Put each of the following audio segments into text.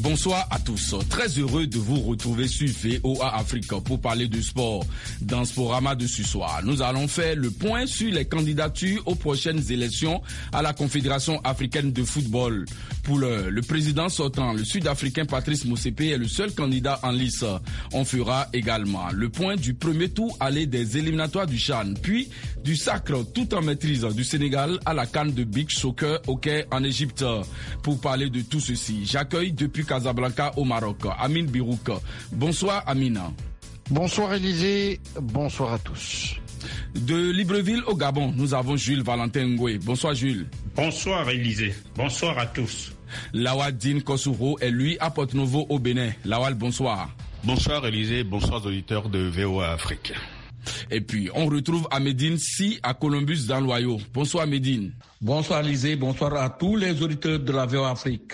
Bonsoir à tous. Très heureux de vous retrouver sur VOA Afrique pour parler de sport. Dans ce programme de ce soir, nous allons faire le point sur les candidatures aux prochaines élections à la Confédération africaine de football. Pour le président sortant, le Sud-Africain Patrice Motsepe est le seul candidat en lice. On fera également le point du premier tour aller des éliminatoires du CHAN, puis du sacre tout en maîtrise du Sénégal à la CAN de beach soccer au Caire en Égypte. Pour parler de tout ceci, j'accueille depuis Casablanca au Maroc, Amine Birouk. Bonsoir Amina. Bonsoir Élisée, bonsoir à tous. De Libreville au Gabon, nous avons Jules Valentin Ngoué. Bonsoir Jules. Bonsoir Élisée, bonsoir à tous. Lawal Din Kossouro est lui à Porto-Novo au Bénin. Lawal, bonsoir. Bonsoir Élisée, bonsoir aux auditeurs de VOA Afrique. Et puis, on retrouve Ahmedine Si à Columbus dans l'Ohio. Bonsoir Ahmedine. Bonsoir Élisée, bonsoir à tous les auditeurs de la VOA Afrique.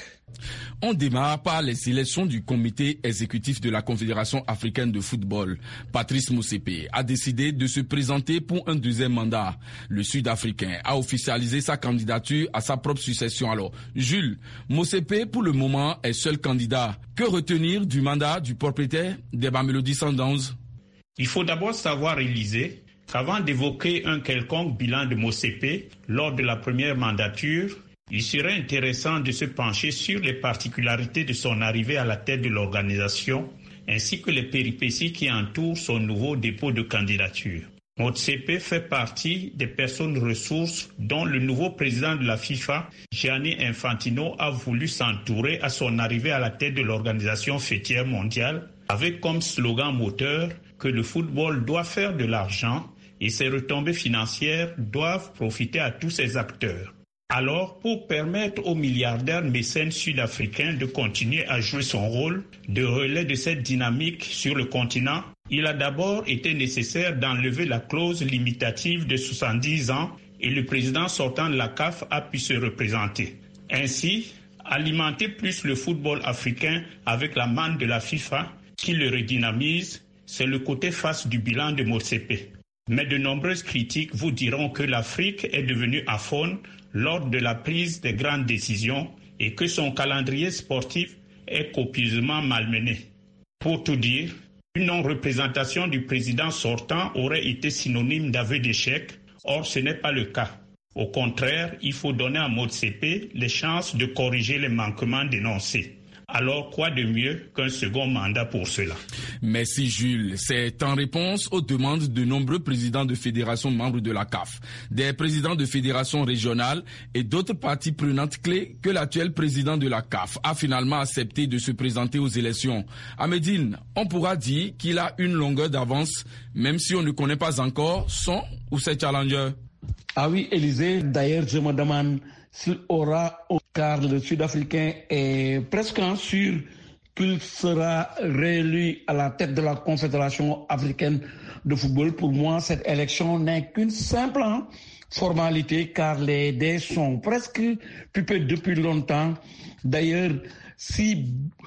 On démarre par les élections du comité exécutif de la Confédération africaine de football. Patrice Motsepe a décidé de se présenter pour un deuxième mandat. Le Sud-Africain a officialisé sa candidature à sa propre succession. Alors, Jules, Motsepe pour le moment est seul candidat. Que retenir du mandat du propriétaire des Mamelodi Sundowns? Il faut d'abord savoir, Élisée, qu'avant d'évoquer un quelconque bilan de Motsepe lors de la première mandature, il serait intéressant de se pencher sur les particularités de son arrivée à la tête de l'organisation, ainsi que les péripéties qui entourent son nouveau dépôt de candidature. Motsepe fait partie des personnes ressources dont le nouveau président de la FIFA, Gianni Infantino, a voulu s'entourer à son arrivée à la tête de l'organisation fêtière mondiale, avec comme slogan moteur que le football doit faire de l'argent et ses retombées financières doivent profiter à tous ses acteurs. Alors, pour permettre aux milliardaires mécènes sud-africains de continuer à jouer son rôle de relais de cette dynamique sur le continent, il a d'abord été nécessaire d'enlever la clause limitative de 70 ans et le président sortant de la CAF a pu se représenter. Ainsi, alimenter plus le football africain avec la manne de la FIFA qui le redynamise, c'est le côté face du bilan de Motsepe. Mais de nombreuses critiques vous diront que l'Afrique est devenue aphone lors de la prise des grandes décisions et que son calendrier sportif est copieusement malmené. Pour tout dire, une non-représentation du président sortant aurait été synonyme d'aveu d'échec, or ce n'est pas le cas. Au contraire, il faut donner à Motsepe les chances de corriger les manquements dénoncés. Alors, quoi de mieux qu'un second mandat pour cela? Merci Jules. C'est en réponse aux demandes de nombreux présidents de fédérations membres de la CAF, des présidents de fédérations régionales et d'autres parties prenantes clés que l'actuel président de la CAF a finalement accepté de se présenter aux élections. Ahmedine, on pourra dire qu'il a une longueur d'avance, même si on ne connaît pas encore son ou ses challengers. Ah oui, Élisée, d'ailleurs, je me demande s'il aura, car le Sud-Africain est presque sûr qu'il sera réélu à la tête de la Confédération africaine de football. Pour moi, cette élection n'est qu'une simple formalité, car les dés sont presque pipés depuis longtemps. D'ailleurs, si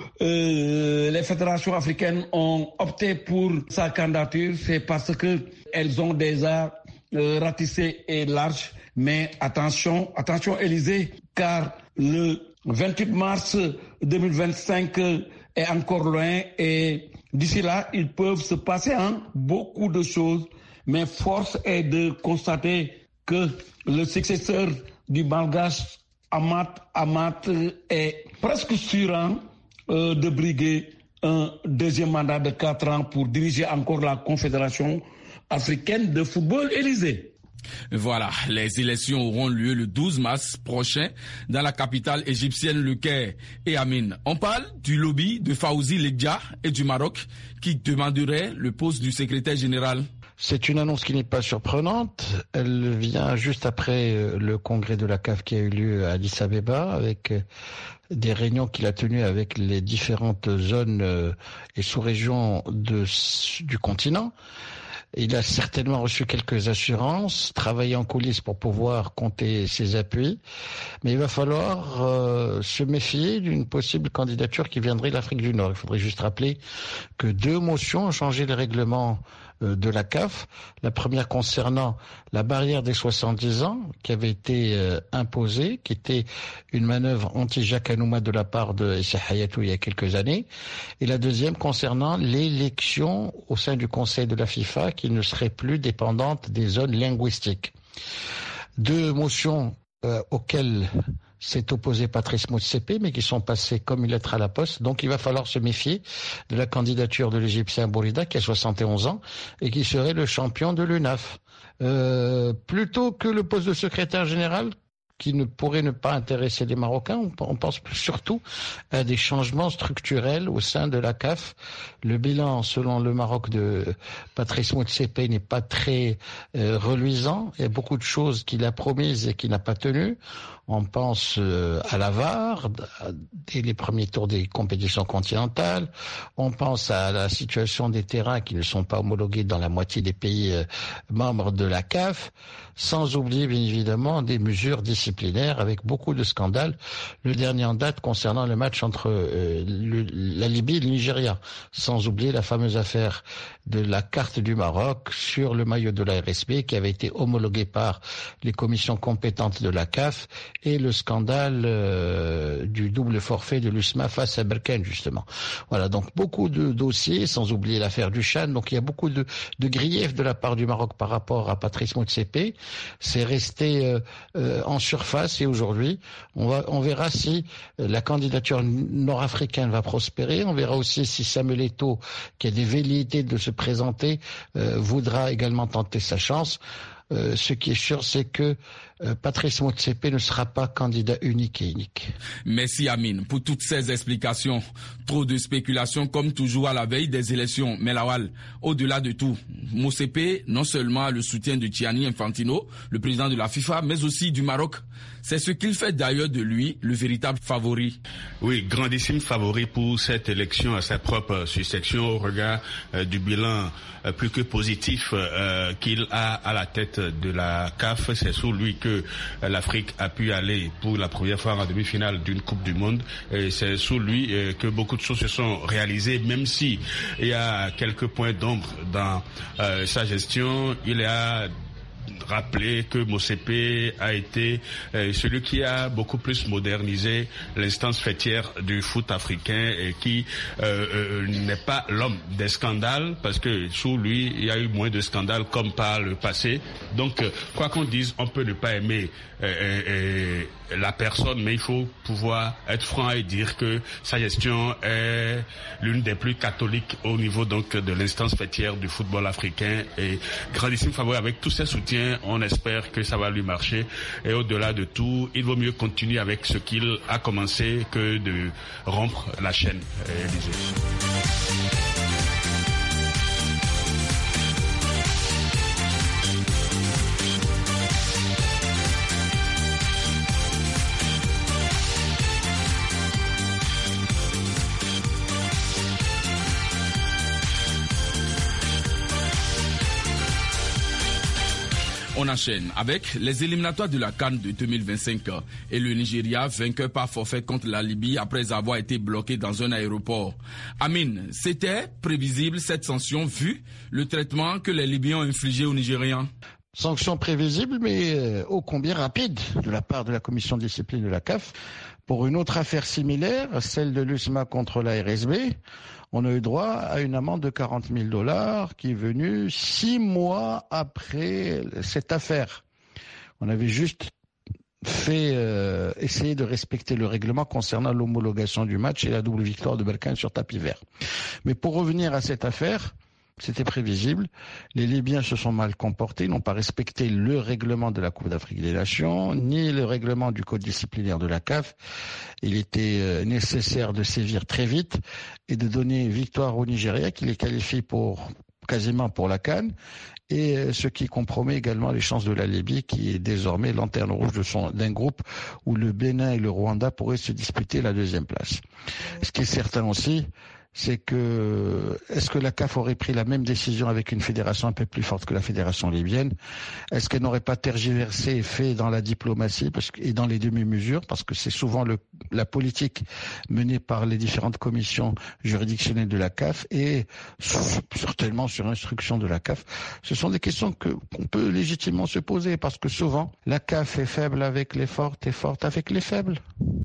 les fédérations africaines ont opté pour sa candidature, c'est parce qu'elles ont déjà ratissé et large. Mais attention Élysée, car le 28 mars 2025 est encore loin et d'ici là, ils peuvent se passer beaucoup de choses. Mais force est de constater que le successeur du Malgache Amat est presque sûr de briguer un deuxième mandat de 4 ans pour diriger encore la Confédération africaine de football, Élysée. Voilà, les élections auront lieu le 12 mars prochain dans la capitale égyptienne, le Caire. Et Amine, on parle du lobby de Fawzi Legdia et du Maroc qui demanderait le poste du secrétaire général. C'est une annonce qui n'est pas surprenante. Elle vient juste après le congrès de la CAF qui a eu lieu à Addis Abeba avec des réunions qu'il a tenues avec les différentes zones et sous-régions du continent. Il a certainement reçu quelques assurances, travaillé en coulisses pour pouvoir compter ses appuis, mais il va falloir se méfier d'une possible candidature qui viendrait de l'Afrique du Nord. Il faudrait juste rappeler que 2 motions ont changé le règlement de la CAF. La première concernant la barrière des 70 ans qui avait été imposée, qui était une manœuvre anti-Jacques Anouma de la part de Issa Hayatou il y a quelques années. Et la deuxième concernant l'élection au sein du Conseil de la FIFA qui ne serait plus dépendante des zones linguistiques. Deux motions auxquelles s'est opposé Patrice Motsepe, mais qui sont passés comme une lettre à la poste. Donc il va falloir se méfier de la candidature de l'Égyptien Bourida, qui a 71 ans, et qui serait le champion de l'UNAF. Plutôt que le poste de secrétaire général, qui ne pourrait ne pas intéresser les Marocains, on pense surtout à des changements structurels au sein de la CAF. Le bilan, selon le Maroc de Patrice Motsepe, n'est pas très reluisant. Il y a beaucoup de choses qu'il a promises et qu'il n'a pas tenues. On pense à la VAR, dès les premiers tours des compétitions continentales. On pense à la situation des terrains qui ne sont pas homologués dans la moitié des pays membres de la CAF, sans oublier bien évidemment des mesures disciplinaires avec beaucoup de scandales. Le dernier en date concernant le match entre la Libye et le Nigeria, sans oublier la fameuse affaire de la carte du Maroc sur le maillot de la RSB qui avait été homologué par les commissions compétentes de la CAF, et le scandale du double forfait de l'USMA face à Berkane, justement. Voilà, donc beaucoup de dossiers, sans oublier l'affaire du Chan. Donc il y a beaucoup de griefs de la part du Maroc par rapport à Patrice Motsepe. C'est resté en surface, et aujourd'hui, on verra si la candidature nord-africaine va prospérer. On verra aussi si Samuel Eto'o, qui a des velléités de se présenter, voudra également tenter sa chance. Ce qui est sûr, c'est que Patrice Motsepe ne sera pas candidat unique et unique. Merci Amine pour toutes ces explications. Trop de spéculations comme toujours à la veille des élections. Mais Lawal, au-delà de tout, Motsepe non seulement a le soutien de Gianni Infantino, le président de la FIFA, mais aussi du Maroc. C'est ce qu'il fait d'ailleurs de lui le véritable favori. Oui, grandissime favori pour cette élection à sa propre succession au regard du bilan plus que positif qu'il a à la tête de la CAF. C'est sous lui que l'Afrique a pu aller pour la première fois en demi-finale d'une Coupe du Monde. Et c'est sous lui que beaucoup de choses se sont réalisées, même si il y a quelques points d'ombre dans sa gestion. Il a rappeler que Motsepe a été celui qui a beaucoup plus modernisé l'instance fêtière du foot africain et qui n'est pas l'homme des scandales, parce que sous lui il y a eu moins de scandales comme par le passé. Donc quoi qu'on dise, on peut ne pas aimer la personne, mais il faut pouvoir être franc et dire que sa gestion est l'une des plus catholiques au niveau donc de l'instance fêtière du football africain, et grandissime favori avec tous ses soutiens. On espère que ça va lui marcher, et au-delà de tout, il vaut mieux continuer avec ce qu'il a commencé que de rompre la chaîne. On enchaîne avec les éliminatoires de la CAN de 2025 et le Nigeria vainqueur par forfait contre la Libye après avoir été bloqué dans un aéroport. Amine, c'était prévisible cette sanction vu le traitement que les Libyens ont infligé aux Nigérians? Sanction prévisible, mais ô combien rapide de la part de la commission de discipline de la CAF. Pour une autre affaire similaire, celle de l'USMA contre la RSB, on a eu droit à une amende de $40 000 qui est venue 6 mois après cette affaire. On avait juste fait essayer de respecter le règlement concernant l'homologation du match et la double victoire de Berkane sur tapis vert. Mais pour revenir à cette affaire, c'était prévisible. Les Libyens se sont mal comportés, n'ont pas respecté le règlement de la Coupe d'Afrique des Nations, ni le règlement du code disciplinaire de la CAF. Il était nécessaire de sévir très vite et de donner victoire au Nigeria, qui les qualifie quasiment pour la CAN, et ce qui compromet également les chances de la Libye, qui est désormais lanterne rouge d'un groupe où le Bénin et le Rwanda pourraient se disputer la deuxième place. Ce qui est certain aussi, c'est que est-ce que la CAF aurait pris la même décision avec une fédération un peu plus forte que la fédération libyenne? Est-ce qu'elle n'aurait pas tergiversé et fait dans la diplomatie et dans les demi-mesures, parce que c'est souvent la politique menée par les différentes commissions juridictionnelles de la CAF et certainement sur instruction de la CAF. Ce sont des questions qu'on peut légitimement se poser, parce que souvent la CAF est faible avec les fortes et forte avec les faibles.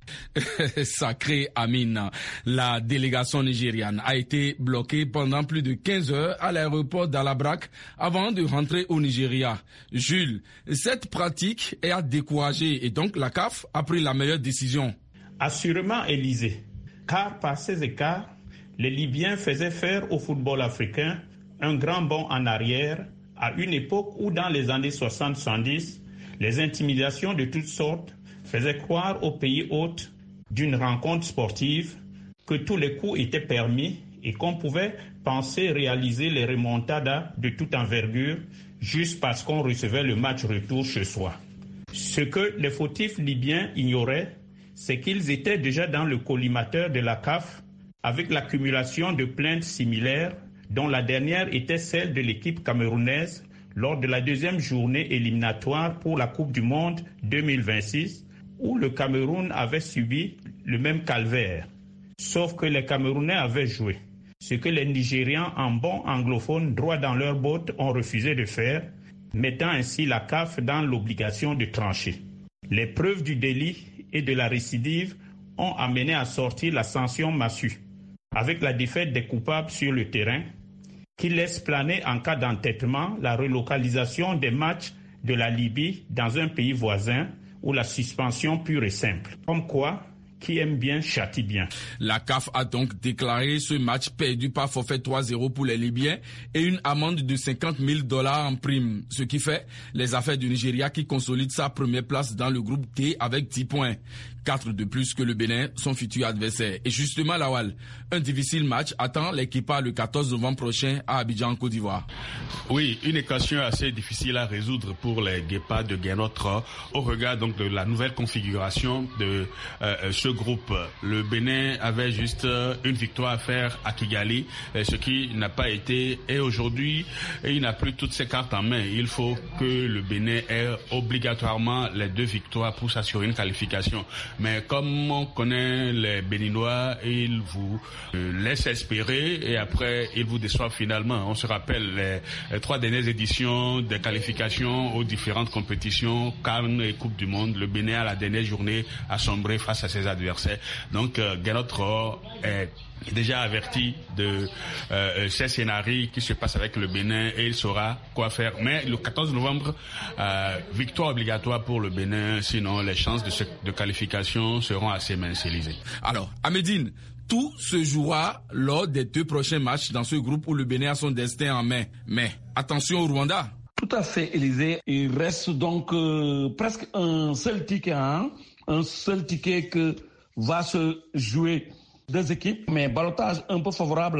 Sacré Amine, la délégation nigériane a été bloquée pendant plus de 15 heures à l'aéroport d'Alabrak avant de rentrer au Nigeria. Jules, cette pratique est à décourager et donc la CAF a pris la meilleure décision. Assurément, Élysée, car par ces écarts, les Libyens faisaient faire au football africain un grand bond en arrière à une époque où dans les années 60-70, les intimidations de toutes sortes faisaient croire aux pays hôtes d'une rencontre sportive que tous les coups étaient permis et qu'on pouvait penser réaliser les remontadas de toute envergure juste parce qu'on recevait le match retour chez soi. Ce que les fautifs libyens ignoraient, c'est qu'ils étaient déjà dans le collimateur de la CAF avec l'accumulation de plaintes similaires, dont la dernière était celle de l'équipe camerounaise lors de la deuxième journée éliminatoire pour la Coupe du Monde 2026, où le Cameroun avait subi le même calvaire. Sauf que les Camerounais avaient joué, ce que les Nigérians en bons anglophones droit dans leurs bottes ont refusé de faire, mettant ainsi la CAF dans l'obligation de trancher. Les preuves du délit et de la récidive ont amené à sortir la sanction massue, avec la défaite des coupables sur le terrain, qui laisse planer en cas d'entêtement la relocalisation des matchs de la Libye dans un pays voisin ou la suspension pure et simple. Comme quoi, qui aime bien châtie bien. La CAF a donc déclaré ce match perdu par forfait 3-0 pour les Libyens et une amende de $50,000 en prime. Ce qui fait les affaires du Nigeria qui consolide sa première place dans le groupe T avec 10 points. 4 de plus que le Bénin, son futur adversaire. Et justement, Lawal, un difficile match attend l'équipage le 14 novembre prochain à Abidjan, en Côte d'Ivoire. Oui, une équation assez difficile à résoudre pour les Guépards de Guénotre au regard donc de la nouvelle configuration de ce groupe. Le Bénin avait juste une victoire à faire à Kigali, ce qui n'a pas été. Et aujourd'hui, il n'a plus toutes ses cartes en main. Il faut que le Bénin ait obligatoirement les 2 victoires pour s'assurer une qualification. Mais comme on connaît les Béninois, ils vous laissent espérer et après ils vous déçoivent finalement. On se rappelle les 3 dernières éditions des qualifications aux différentes compétitions, CAN et Coupe du Monde. Le Bénin à la dernière journée a sombré face à ses adversaires. Donc Guénotre est déjà averti de ces scénarios qui se passent avec le Bénin et il saura quoi faire. Mais le 14 novembre, victoire obligatoire pour le Bénin, sinon les chances de qualification seront assez minces, Élysée. Alors, à Médine, tout se jouera lors des 2 prochains matchs dans ce groupe où le Bénin a son destin en main. Mais attention au Rwanda. Tout à fait, Élysée. Il reste donc presque un seul ticket, un seul ticket que va se jouer 2 équipes, mais ballottage un peu favorable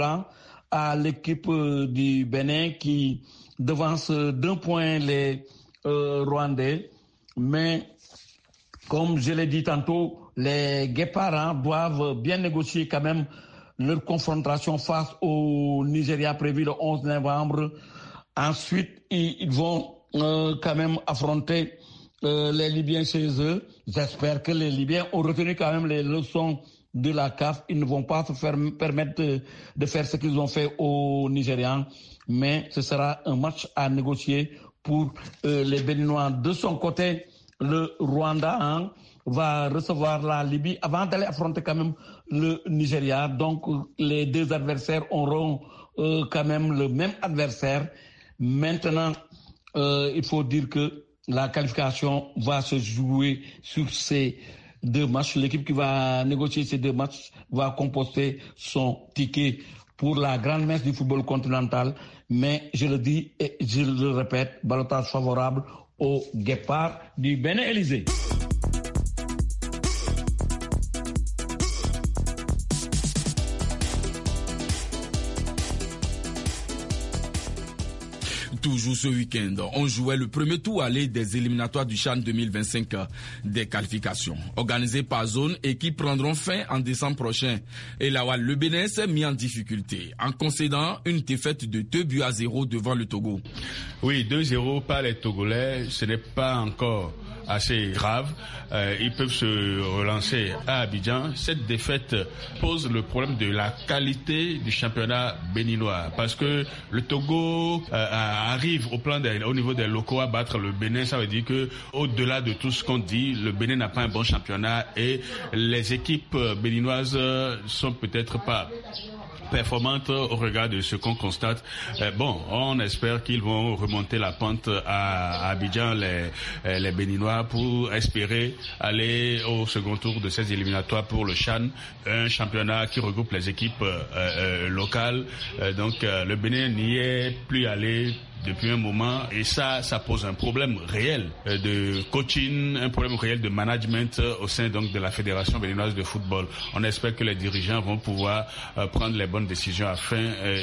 à l'équipe du Bénin qui devance d'1 point les Rwandais. Mais comme je l'ai dit tantôt, les Guépards doivent bien négocier quand même leur confrontation face au Nigeria prévu le 11 novembre. Ensuite, ils vont quand même affronter les Libyens chez eux. J'espère que les Libyens ont retenu quand même les leçons de la CAF. Ils ne vont pas se permettre de faire ce qu'ils ont fait aux Nigérians. Mais ce sera un match à négocier pour les Béninois. De son côté, le Rwanda va recevoir la Libye avant d'aller affronter quand même le Nigeria. Donc les 2 adversaires auront quand même le même adversaire. Maintenant, il faut dire que la qualification va se jouer sur ces 2 matchs. L'équipe qui va négocier ces 2 matchs va composter son ticket pour la grande messe du football continental. Mais je le dis et je le répète, ballottage favorable au Guépard du Bénin, Élysée. Toujours ce week-end, on jouait le premier tour aller des éliminatoires du CHAN 2025 des qualifications. Organisées par zone et qui prendront fin en décembre prochain. Et là, le Bénin s'est mis en difficulté en concédant une défaite de 2-0 devant le Togo. Oui, 2-0 par les Togolais, ce n'est pas encore assez grave. Ils peuvent se relancer à Abidjan. Cette défaite pose le problème de la qualité du championnat béninois parce que le Togo arrive au niveau des locaux à battre le Bénin. Ça veut dire que au-delà de tout ce qu'on dit, le Bénin n'a pas un bon championnat et les équipes béninoises sont peut-être pas performantes au regard de ce qu'on constate. On espère qu'ils vont remonter la pente à Abidjan, les Béninois, pour espérer aller au second tour de ces éliminatoires pour le CHAN, un championnat qui regroupe les équipes locales. Donc le Bénin n'y est plus allé depuis un moment et ça pose un problème réel de coaching, un problème réel de management au sein donc de la Fédération béninoise de football. On espère que les dirigeants vont pouvoir prendre les bonnes décisions afin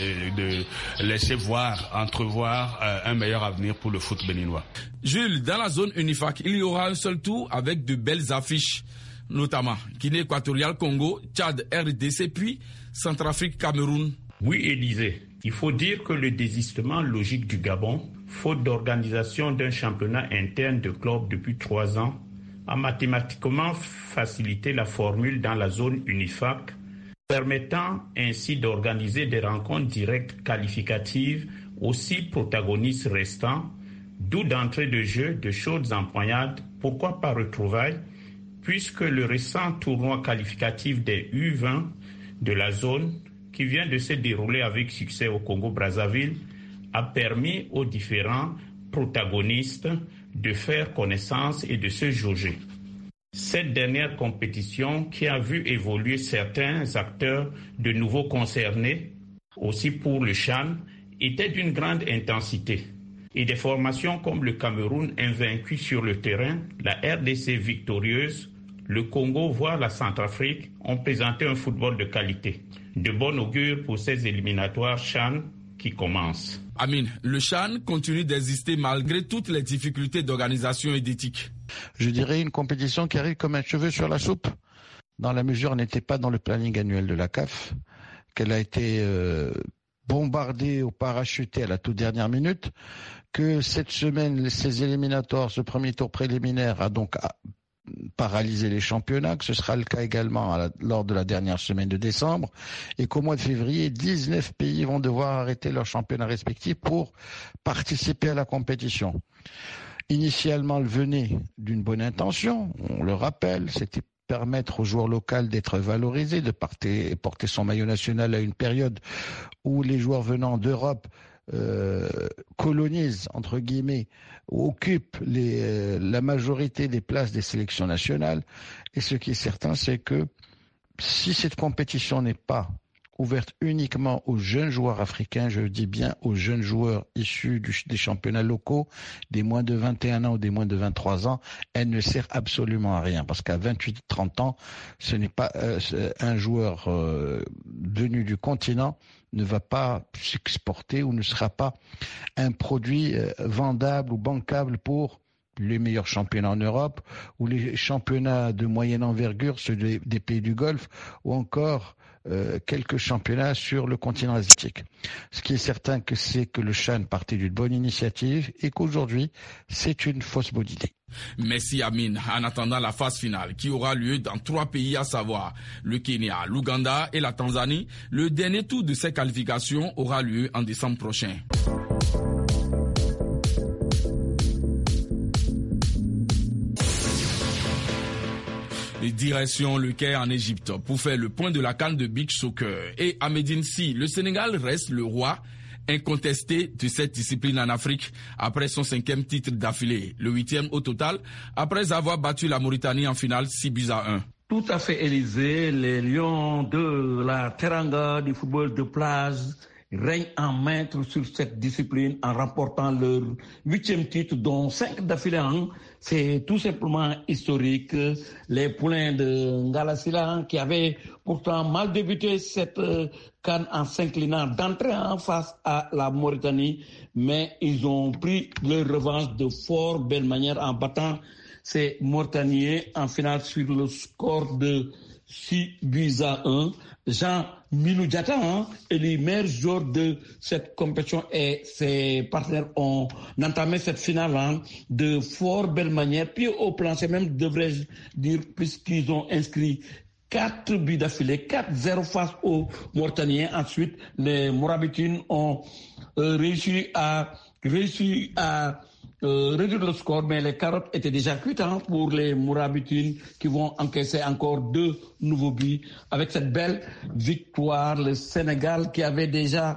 de laisser entrevoir un meilleur avenir pour le foot béninois. Jules, dans la zone UNIFAC, il y aura un seul tour avec de belles affiches, notamment Guinée équatoriale, Congo, Tchad, RDC, puis Centrafrique, Cameroun. Oui, Élisée, il faut dire que le désistement logique du Gabon, faute d'organisation d'un championnat interne de clubs depuis 3 ans, a mathématiquement facilité la formule dans la zone UNIFAC, permettant ainsi d'organiser des rencontres directes qualificatives aux 6 protagonistes restants, d'où d'entrée de jeu de chaudes empoignades, pourquoi pas retrouvailles, puisque le récent tournoi qualificatif des U20 de la zone qui vient de se dérouler avec succès au Congo-Brazzaville, a permis aux différents protagonistes de faire connaissance et de se jauger. Cette dernière compétition, qui a vu évoluer certains acteurs de nouveau concernés, aussi pour le CHAN, était d'une grande intensité. Et des formations comme le Cameroun invaincu sur le terrain, la RDC victorieuse, le Congo, voire la Centrafrique, ont présenté un football de qualité. De bon augure pour ces éliminatoires CHAN qui commencent. Amine, le CHAN continue d'exister malgré toutes les difficultés d'organisation et d'éthique. Je dirais une compétition qui arrive comme un cheveu sur la soupe, dans la mesure où elle n'était pas dans le planning annuel de la CAF, qu'elle a été bombardée ou parachutée à la toute dernière minute, que cette semaine, ces éliminatoires, ce premier tour préliminaire a donc paralyser les championnats, que ce sera le cas également lors de la dernière semaine de décembre, et qu'au mois de février, 19 pays vont devoir arrêter leurs championnats respectifs pour participer à la compétition. Initialement, elle venait d'une bonne intention, on le rappelle, c'était permettre aux joueurs locaux d'être valorisés, de porter son maillot national à une période où les joueurs venant d'Europe colonisent, entre guillemets, occupent la majorité des places des sélections nationales. Et ce qui est certain, c'est que si cette compétition n'est pas ouverte uniquement aux jeunes joueurs africains, je dis bien aux jeunes joueurs issus des championnats locaux, des moins de 21 ans ou des moins de 23 ans, elle ne sert absolument à rien. Parce qu'à 28-30 ans, ce n'est pas un joueur venu du continent ne va pas s'exporter ou ne sera pas un produit vendable ou bancable pour les meilleurs championnats en Europe ou les championnats de moyenne envergure, ceux des pays du Golfe, ou encore quelques championnats sur le continent asiatique. Ce qui est certain, c'est que le CHAN partait d'une bonne initiative et qu'aujourd'hui, c'est une fausse bonne idée. Merci Amine. En attendant la phase finale qui aura lieu dans 3 pays, à savoir le Kenya, l'Ouganda et la Tanzanie, le dernier tour de ces qualifications aura lieu en décembre prochain. Direction le Caire en Égypte pour faire le point de la CAN de beach soccer. Et à Médine Si, le Sénégal reste le roi incontesté de cette discipline en Afrique après son 5e titre d'affilée, le 8e au total, après avoir battu la Mauritanie en finale 6-1. Tout à fait, Élysée. Les Lions de la Teranga du football de plage règnent en maître sur cette discipline en remportant leur 8e titre, dont 5 d'affilée. C'est tout simplement historique. Les poulains de Ngalasila, qui avaient pourtant mal débuté cette CAN en s'inclinant d'entrée en face à la Mauritanie, mais ils ont pris leur revanche de fort belle manière en battant ces Mauritaniens en finale sur le score de 6-1. Jean Minou Diatta est le meilleur joueur de cette compétition et ses partenaires ont entamé cette finale de fort belle manière. Puis au plancher même, devrais-je dire, puisqu'ils ont inscrit 4 buts d'affilée, 4-0 face aux Mauritaniens. Ensuite, les Mourabitines ont réussi à réduire le score, mais les carottes étaient déjà cuites pour les Mourabitines qui vont encaisser encore 2 nouveaux buts. Avec cette belle victoire, le Sénégal qui avait déjà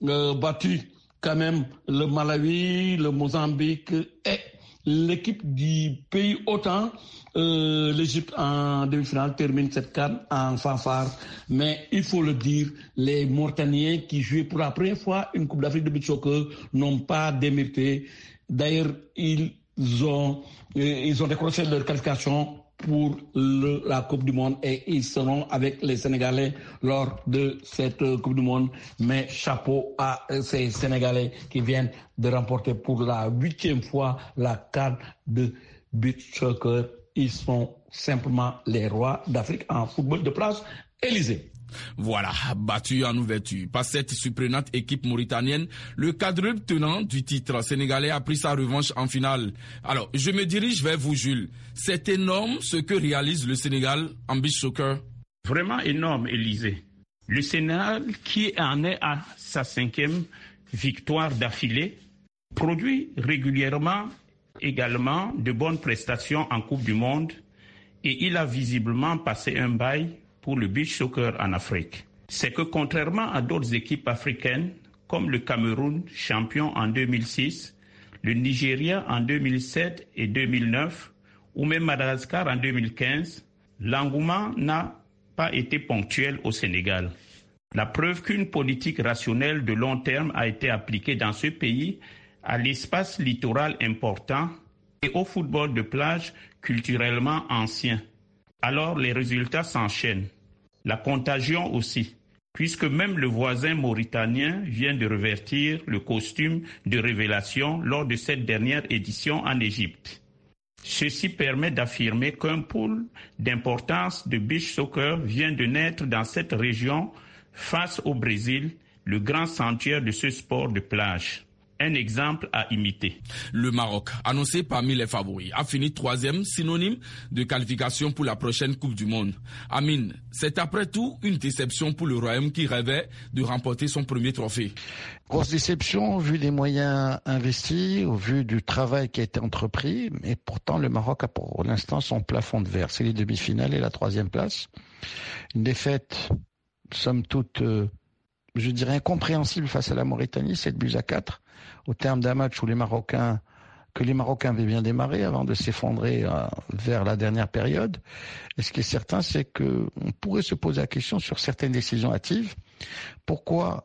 battu quand même le Malawi, le Mozambique et l'équipe du pays hôte, l'Égypte en demi-finale, termine cette CAN en fanfare. Mais il faut le dire, les Mauritaniens qui jouaient pour la première fois une Coupe d'Afrique de beach soccer n'ont pas démérité. D'ailleurs, ils ont décroché leur qualification pour la Coupe du Monde et ils seront avec les Sénégalais lors de cette Coupe du Monde. Mais chapeau à ces Sénégalais qui viennent de remporter pour la 8e fois la CAN de beach soccer. Ils sont simplement les rois d'Afrique en football de plage. Élysée. Voilà, battu en ouverture par cette surprenante équipe mauritanienne, le quadruple tenant du titre sénégalais a pris sa revanche en finale. Alors, je me dirige vers vous, Jules. C'est énorme ce que réalise le Sénégal en beach soccer. Vraiment énorme, Élysée. Le Sénégal, qui en est à sa 5e victoire d'affilée, produit régulièrement également de bonnes prestations en Coupe du Monde et il a visiblement passé un bail pour le beach soccer en Afrique. C'est que contrairement à d'autres équipes africaines, comme le Cameroun, champion en 2006, le Nigeria en 2007 et 2009, ou même Madagascar en 2015, l'engouement n'a pas été ponctuel au Sénégal. La preuve qu'une politique rationnelle de long terme a été appliquée dans ce pays à l'espace littoral important et au football de plage culturellement ancien. Alors les résultats s'enchaînent. La contagion aussi, puisque même le voisin mauritanien vient de revêtir le costume de révélation lors de cette dernière édition en Égypte. Ceci permet d'affirmer qu'un pôle d'importance de beach soccer vient de naître dans cette région face au Brésil, le grand sanctuaire de ce sport de plage. Un exemple à imiter. Le Maroc, annoncé parmi les favoris, a fini 3e, synonyme de qualification pour la prochaine Coupe du Monde. Amine, c'est après tout une déception pour le Royaume qui rêvait de remporter son premier trophée. Grosse déception au vu des moyens investis, au vu du travail qui a été entrepris, mais pourtant le Maroc a pour l'instant son plafond de verre. C'est les demi-finales et la 3e place. Une défaite, somme toute, je dirais incompréhensible face à la Mauritanie, 7-4. Au terme d'un match où les Marocains avaient bien démarré avant de s'effondrer vers la dernière période. Et ce qui est certain, c'est qu'on pourrait se poser la question sur certaines décisions hâtives. Pourquoi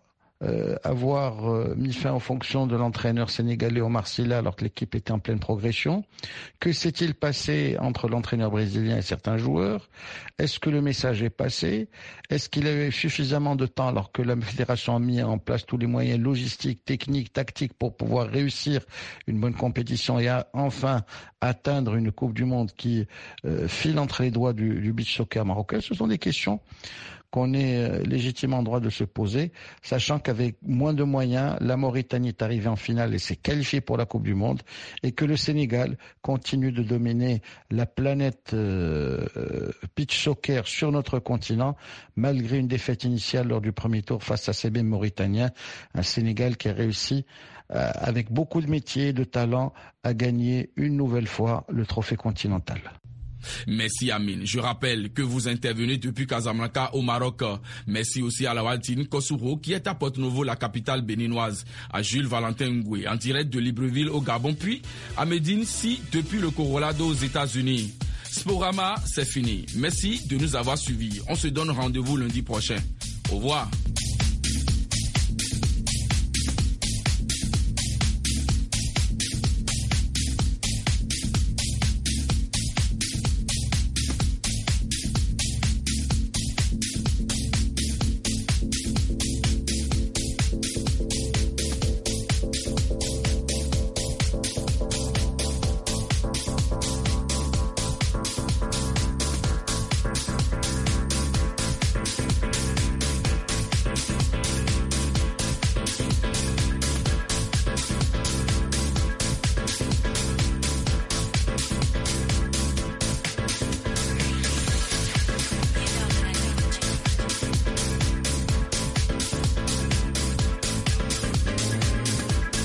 avoir mis fin aux fonctions de l'entraîneur sénégalais Omar Sylla alors que l'équipe était en pleine progression? Que s'est-il passé entre l'entraîneur brésilien et certains joueurs? Est-ce que le message est passé? Est-ce qu'il avait suffisamment de temps alors que la fédération a mis en place tous les moyens logistiques, techniques, tactiques pour pouvoir réussir une bonne compétition et enfin atteindre une Coupe du Monde qui file entre les doigts du beach soccer marocain? Ce sont des questions qu'on est légitimement en droit de se poser, sachant qu'avec moins de moyens, la Mauritanie est arrivée en finale et s'est qualifiée pour la Coupe du Monde, et que le Sénégal continue de dominer la planète beach soccer sur notre continent, malgré une défaite initiale lors du premier tour face à ces mêmes Mauritaniens. Un Sénégal qui a réussi, avec beaucoup de métier et de talent, à gagner une nouvelle fois le trophée continental. Merci Amine. Je rappelle que vous intervenez depuis Casablanca au Maroc. Merci aussi à la Waltine Kossouro qui est à Porto-Novo, la capitale béninoise, à Jules Valentin Ngoué en direct de Libreville au Gabon, puis à Médine Si depuis le Colorado aux États-Unis. Sporama, c'est fini. Merci de nous avoir suivis. On se donne rendez-vous lundi prochain. Au revoir.